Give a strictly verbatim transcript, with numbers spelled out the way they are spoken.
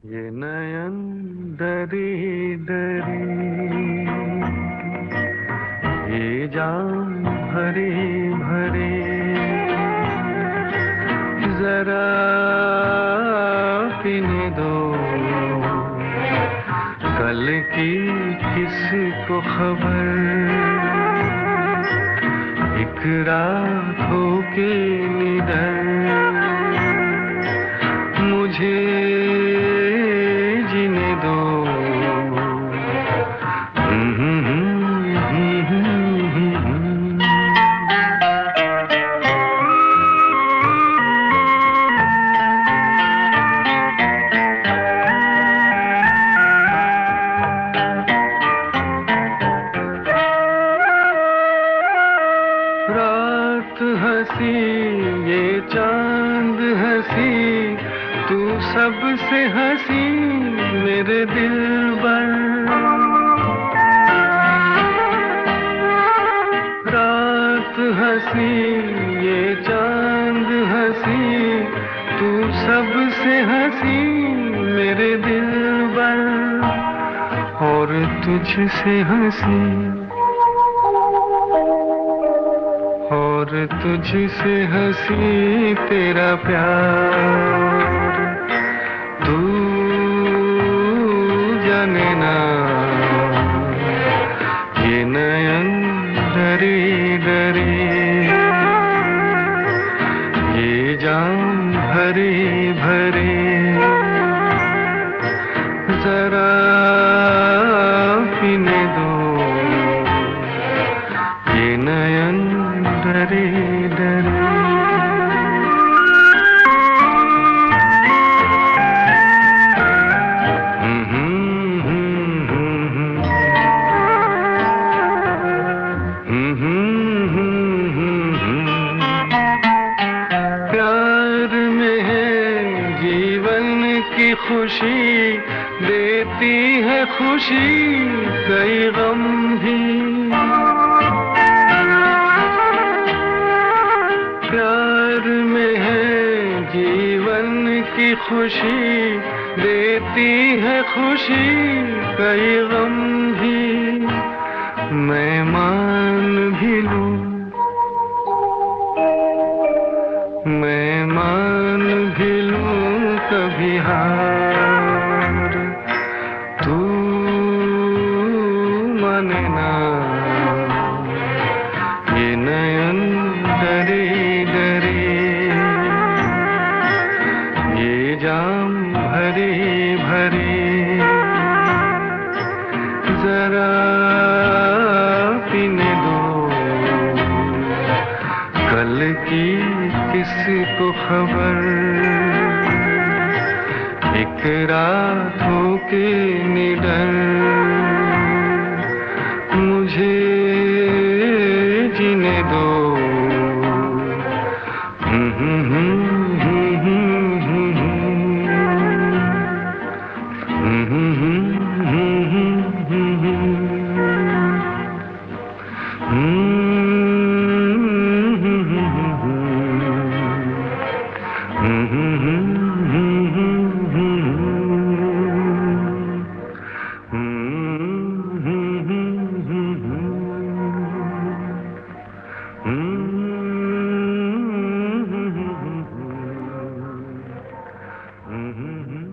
ये नयन दरी दरी, ये जाम भरे भरे, जरा पीने दो कल की किसको खबर। एक रात हो के निडर मुझे जीने दो। रात हंसी ये चांद हंसी, तू सबसे हंसी मेरे दिल पर। रात हंसी ये चांद हंसी, तू सबसे हंसी मेरे दिल पर। और तुझसे हंसी, और तुझसे हंसी तेरा प्यार। तू जाने ना ये नयन डरे डरे, ये जाम भरे भरे, जरा पीने दो ये नयन डरे डरे। प्यार में है जीवन की खुशी, देती है खुशी कई गम भी। प्यार में है जीवन की खुशी, देती है खुशी कई गम भी। मैं मान भी लूं, मैं मान भी लूं कभी हार, तू माने ना ये नयन डरे डरे, ये जाम भरे भरे, जरा पीने दो कल की किसको खबर। एक रात हो के निडर मुझे जीने दो। Mm-hmm.